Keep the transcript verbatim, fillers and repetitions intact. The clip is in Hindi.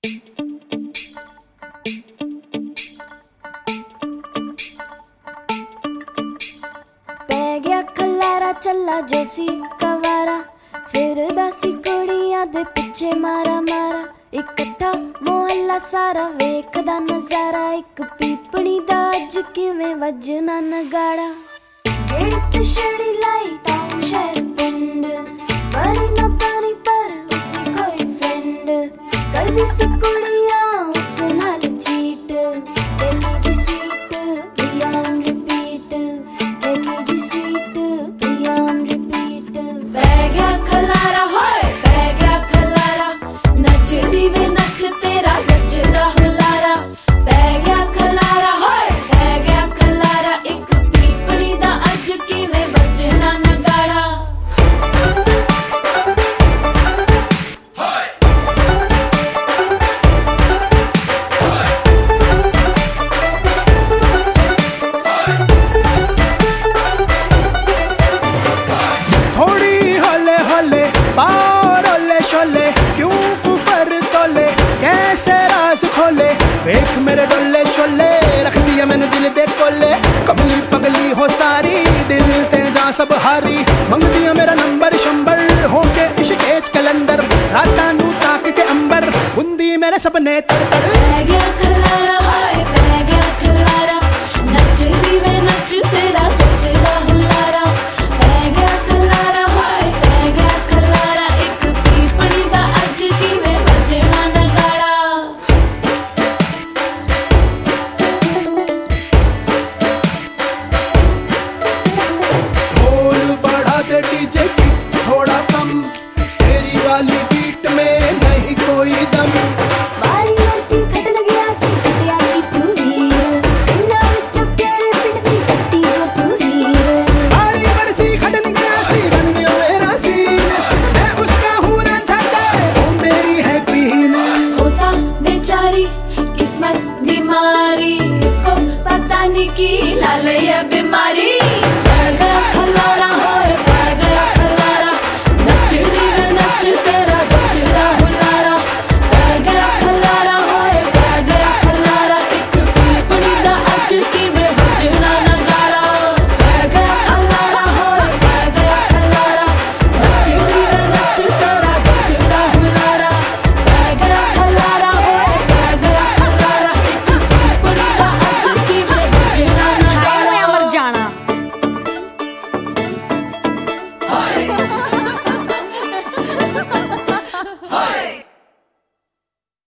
पै गया खलारा चला जोसी कवारा, फिर दासी कुड़ियां दे पिछे मारा मारा। इकट्ठा मोहल्ला सारा वेखदा नजारा, एक पीपणी दा अज किवें वजना नगाड़ा। गेट छड़ी लाई टाउन शहर पिंड, पर ना पानी पर उसदी कोई फ्रेंड। करदी सी कुड़ियां उस नाल चीट, देखी जी स्वीट प्रिया ऑन रिपीट, देखी जी स्वीट प्रिया ऑन रिपीट। पै गया खलारा होए पै गया खलारा, नचदी वे नच तेरा जचदा हुलारा। पै गया खलारा होए पै गया खलारा, एक पीपणी दा अज किवें बजना नगाड़ा। थोड़ी हौले हौले बार ओले शोले, क्यों कुफर तोले कैसे राज खोले। देख मेरे डोले शोले रख दिया मैंने दिल दे कोले, कमली पगली हो सारी दिल ते जा सब हारी। मंग दिया मेरा नंबर शंबर होके इश्केज कलंदर, राता नू ताक के अंबर बुंदी मेरे सपने तर तर। पै गया खलारा हाय पै गया खलारा, नचदी वे नच तेरा जचदा हुलारा। पै गया खलारा हाय पै गया खलारा, एक पीपणी दा अज किवें बजना नगाड़ा। ढोल बढ़ा दे डीजे की थोड़ा कम, तेरी वाली बीट में नहीं कोई दम। बारी वरसी खटन गया सी कटिया की तू हीर, पिंडा विचों केड़े पिंड दी कट्टी जो तू हीर। बारी बरसी खटन गया सी बन गया मेरा सीन, मैं उसका हूँ रांझा वो मेरी है क्वीन। होता बेचारी किस्मत दी मारी, इसको पता नहीं की लाल ये बीमारी।